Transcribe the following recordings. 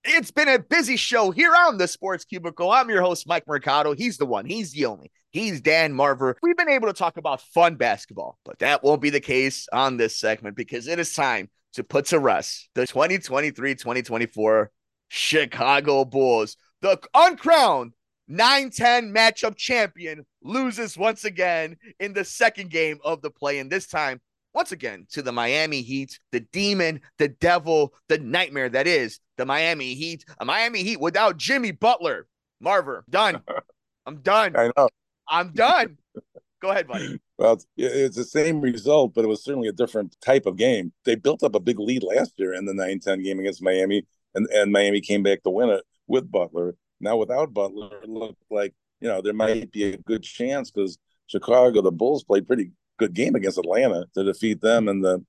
It's been a busy show here on the Sports Cubicle. I'm your host, Mike Mercado. He's the one. He's the only. He's Dan Marver. We've been able to talk about fun basketball, but that won't be the case on this segment because it is time to put to rest the 2023-2024 Chicago Bulls. The uncrowned 9-10 matchup champion loses once again in the second game of the play, and this time once again to the Miami Heat, the demon, the devil, the nightmare that is the Miami Heat. A Miami Heat without Jimmy Butler. Marver, done. I'm done. I know. I'm done. Go ahead, buddy. Well, it's the same result, but it was certainly a different type of game. They built up a big lead last year in the 9-10 game against Miami, and Miami came back to win it with Butler. Now, without Butler, it looked like, there might be a good chance because Chicago, the Bulls played pretty good game against Atlanta to defeat them in the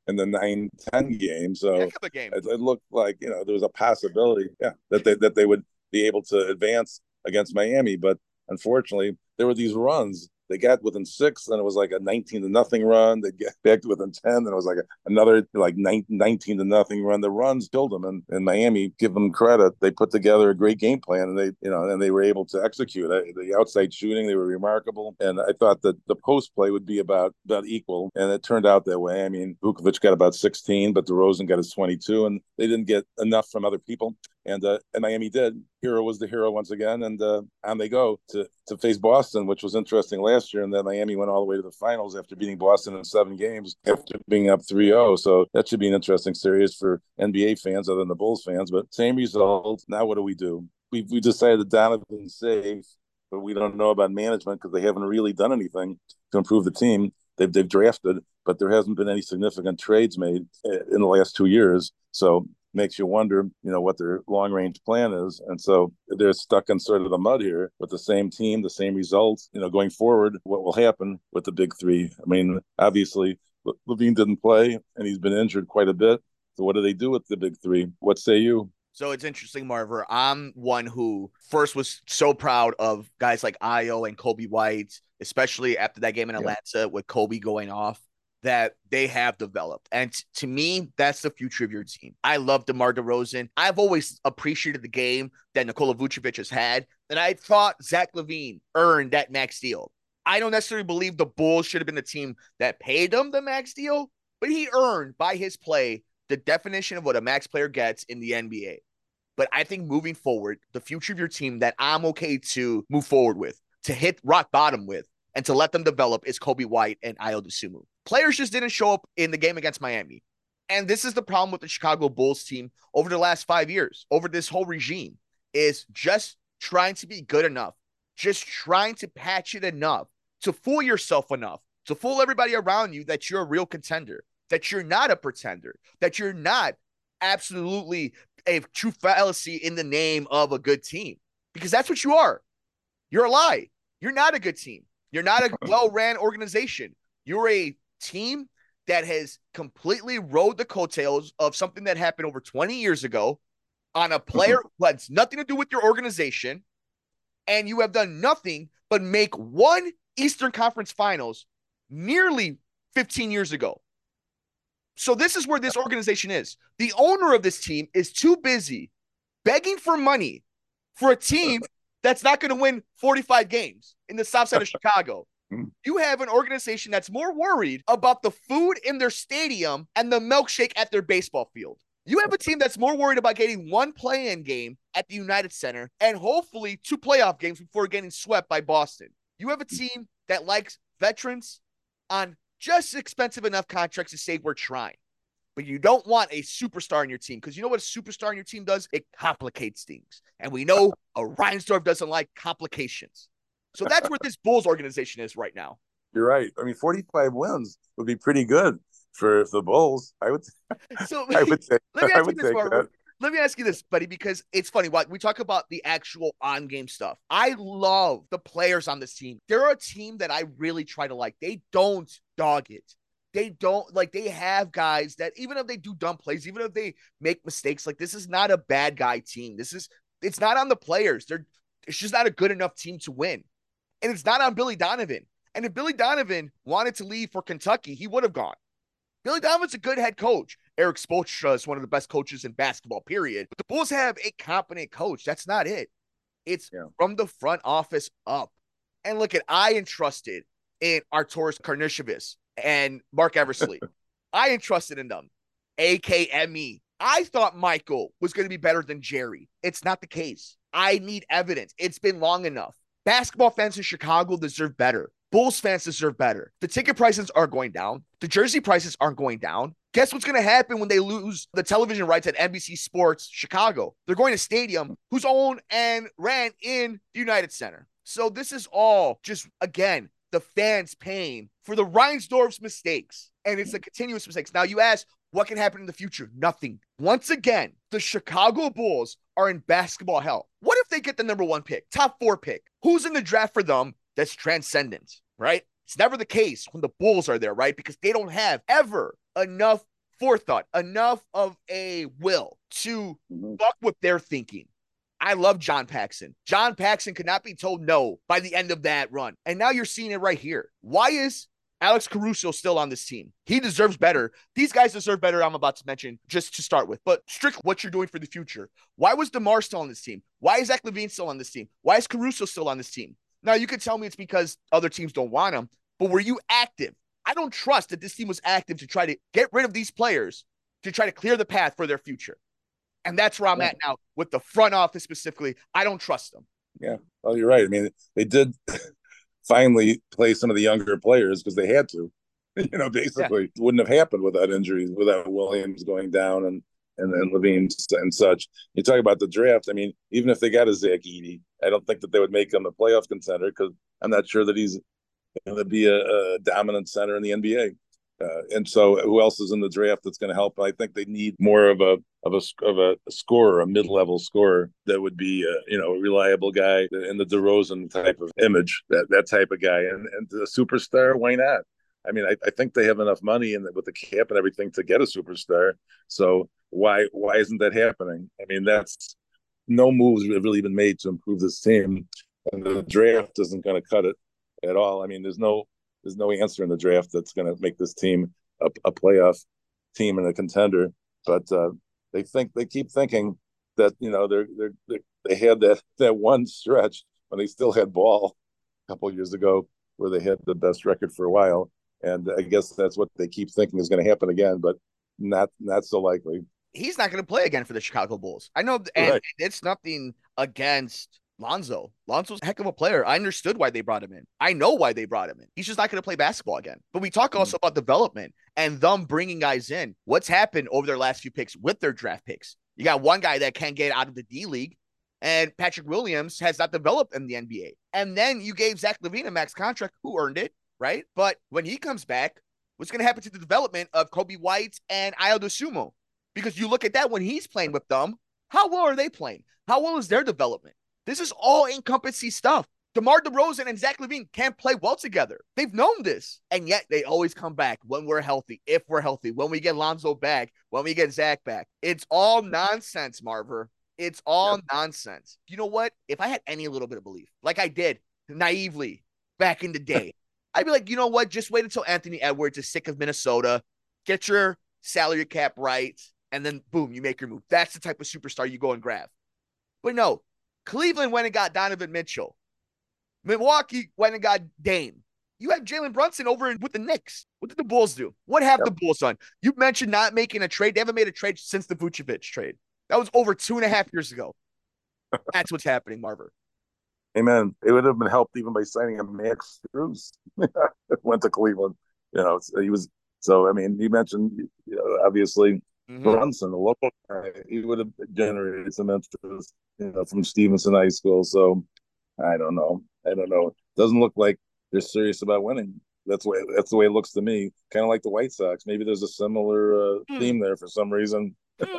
9-10 game. So Heck of a game. it looked like, there was a possibility, that they would be able to advance against Miami. But unfortunately, there were these runs. They got within 6, and it was like a 19-0 run. They get back to within 10, and it was like another like 19-0 run. The runs killed them, and Miami, give them credit, they put together a great game plan, and they were able to execute it. The outside shooting, they were remarkable, and I thought that the post play would be about equal, and it turned out that way. I mean, Vukovic got about 16, but DeRozan got his 22, and they didn't get enough from other people. And Miami did. Hero was the hero once again, and on they go to face Boston, which was interesting last year. And then Miami went all the way to the finals after beating Boston in 7 games after being up 3-0. So that should be an interesting series for NBA fans other than the Bulls fans. But same result. Now what do? We decided that Donovan's safe, but we don't know about management because they haven't really done anything to improve the team. They've drafted, but there hasn't been any significant trades made in the last 2 years. So makes you wonder, what their long range plan is. And so they're stuck in sort of the mud here with the same team, the same results, going forward. What will happen with the big three? I mean, obviously, Levine didn't play and he's been injured quite a bit. So what do they do with the big three? What say you? So it's interesting, Marver. I'm one who first was so proud of guys like Ayo and Kobe White, especially after that game in Yeah. Atlanta with Kobe going off, that they have developed. And to me, that's the future of your team. I love DeMar DeRozan. I've always appreciated the game that Nikola Vucevic has had. And I thought Zach LaVine earned that max deal. I don't necessarily believe the Bulls should have been the team that paid him the max deal, but he earned by his play the definition of what a max player gets in the NBA. But I think moving forward, the future of your team that I'm okay to move forward with, to hit rock bottom with, and to let them develop is Kobe White and Ayo Dosunmu. Players just didn't show up in the game against Miami. And this is the problem with the Chicago Bulls team over the last 5 years, over this whole regime, is just trying to be good enough, just trying to patch it enough, to fool yourself enough, to fool everybody around you that you're a real contender, that you're not a pretender, that you're not absolutely a true fallacy in the name of a good team. Because that's what you are. You're a lie. You're not a good team. You're not a well-ran organization. You're a team that has completely rode the coattails of something that happened over 20 years ago on a player who has nothing to do with your organization, and you have done nothing but make one Eastern Conference Finals nearly 15 years ago. So this is where this organization is. The owner of this team is too busy begging for money for a team that's not going to win 45 games in the south side of Chicago. You have an organization that's more worried about the food in their stadium and the milkshake at their baseball field. You have a team that's more worried about getting one play-in game at the United Center and hopefully 2 playoff games before getting swept by Boston. You have a team that likes veterans on just expensive enough contracts to say we're trying. But you don't want a superstar in your team because you know what a superstar in your team does? It complicates things. And we know a Reinsdorf doesn't like complications. So that's where this Bulls organization is right now. You're right. I mean, 45 wins would be pretty good for the Bulls. So I would say, let me I ask you would this, take Marvin. that. Let me ask you this, buddy, because it's funny. We talk about the actual on-game stuff. I love the players on this team. They're a team that I really try to like. They don't dog it. They don't like, they have guys that even if they do dumb plays, even if they make mistakes, like this is not a bad guy team. It's not on the players. It's just not a good enough team to win. And it's not on Billy Donovan. And if Billy Donovan wanted to leave for Kentucky, he would have gone. Billy Donovan's a good head coach. Eric Spoelstra is one of the best coaches in basketball, period. But the Bulls have a competent coach. That's not it. It's from the front office up. And look, I entrusted in Arturas Karnisovas and Mark Eversley. I entrusted in them, AKME. I thought Michael was going to be better than Jerry. It's not the case. I need evidence. It's been long enough. Basketball fans in Chicago deserve better. Bulls fans deserve better. The ticket prices are going down. The jersey prices aren't going down. Guess what's going to happen when they lose the television rights at NBC Sports Chicago? They're going to Stadium, who's owned and ran in the United Center. So this is all just, again, the fans paying for the Reinsdorf's mistakes. And it's a continuous mistakes. Now you ask, what can happen in the future? Nothing. Once again, the Chicago Bulls are in basketball hell. What if they get the number 1 pick, top 4 pick? Who's in the draft for them that's transcendent, right? It's never the case when the Bulls are there, right? Because they don't have ever enough forethought, enough of a will to fuck with their thinking. I love John Paxson. John Paxson could not be told no by the end of that run. And now you're seeing it right here. Why is Alex Caruso still on this team? He deserves better. These guys deserve better, I'm about to mention, just to start with. But strictly what you're doing for the future. Why was DeMar still on this team? Why is Zach LaVine still on this team? Why is Caruso still on this team? Now, you could tell me it's because other teams don't want him, but were you active? I don't trust that this team was active to try to get rid of these players, to try to clear the path for their future. And that's where I'm at now with the front office specifically. I don't trust them. Yeah. Well, you're right. I mean, they did finally play some of the younger players because they had to. Basically, it wouldn't have happened without injuries, without Williams going down and LaVine and such. You talk about the draft. I mean, even if they got a Zach Edey, I don't think that they would make him a playoff contender because I'm not sure that he's going to be a dominant center in the NBA. And so, who else is in the draft that's going to help? I think they need more of a scorer, a mid-level scorer that would be a reliable guy in the DeRozan type of image, that type of guy, and the superstar. Why not? I mean, I think they have enough money and with the cap and everything to get a superstar. So why isn't that happening? I mean, that's no moves have really been made to improve this team, and the draft isn't going to cut it at all. I mean, there's no answer in the draft that's going to make this team a playoff team and a contender. But they keep thinking that they had that one stretch when they still had ball a couple of years ago where they had the best record for a while, and I guess that's what they keep thinking is going to happen again, but not so likely. He's not going to play again for the Chicago Bulls. I know, and it's nothing against Lonzo. Lonzo's a heck of a player. I understood why they brought him in. I know why they brought him in. He's just not going to play basketball again. But we talk also about development and them bringing guys in. What's happened over their last few picks with their draft picks? You got one guy that can't get out of the D League, and Patrick Williams has not developed in the NBA. And then you gave Zach LaVine a max contract, who earned it, right? But when he comes back, what's going to happen to the development of Kobe White and Ayo Dosunmu? Because you look at that when he's playing with them, how well are they playing? How well is their development? This is all encompassing stuff. DeMar DeRozan and Zach LaVine can't play well together. They've known this. And yet they always come back when we're healthy, if we're healthy, when we get Lonzo back, when we get Zach back. It's all nonsense, Marver. It's all nonsense. You know what? If I had any little bit of belief, like I did naively back in the day, I'd be like, you know what? Just wait until Anthony Edwards is sick of Minnesota. Get your salary cap right. And then, boom, you make your move. That's the type of superstar you go and grab. But no, Cleveland went and got Donovan Mitchell. Milwaukee went and got Dame. You have Jalen Brunson over with the Knicks. What did the Bulls do? What have the Bulls done? You mentioned not making a trade. They haven't made a trade since the Vucevic trade. That was over 2.5 years ago. That's what's happening, Marver. Amen. It would have been helped even by signing a Max Strus. Went to Cleveland. He was. So, I mean, you mentioned, obviously, Brunson, the local guy, he would have generated some interest, from Stevenson High School. So I don't know. Doesn't look like they're serious about winning. That's the way it looks to me. Kind of like the White Sox. Maybe there's a similar theme there for some reason.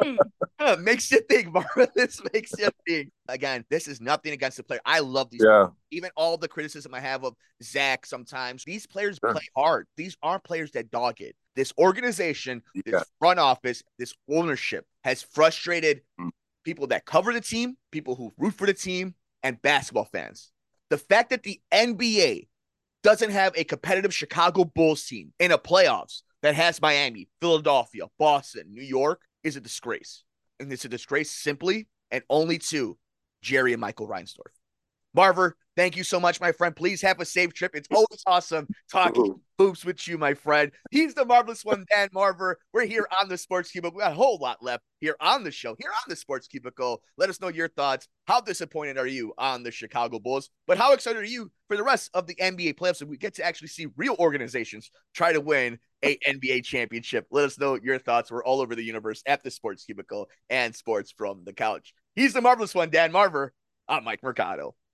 Makes you think, Marvin. This makes you think. Again, this is nothing against the player. I love these players. Even all the criticism I have of Zach sometimes. These players play hard. These aren't players that dog it. This organization, this front office, this ownership has frustrated people that cover the team, people who root for the team, and basketball fans. The fact that the NBA doesn't have a competitive Chicago Bulls team in the playoffs that has Miami, Philadelphia, Boston, New York is a disgrace. And it's a disgrace simply and only to Jerry and Michael Reinsdorf. Marver, thank you so much, my friend. Please have a safe trip. It's always awesome talking hoops with you, my friend. He's the marvelous one, Dan Marver. We're here on the Sports Cubicle. We got a whole lot left here on the show, here on the Sports Cubicle. Let us know your thoughts. How disappointed are you on the Chicago Bulls? But how excited are you for the rest of the NBA playoffs? And we get to actually see real organizations try to win a NBA championship. Let us know your thoughts. We're all over the universe at the Sports Cubicle and Sports from the Couch. He's the marvelous one, Dan Marver. I'm Mike Mercado.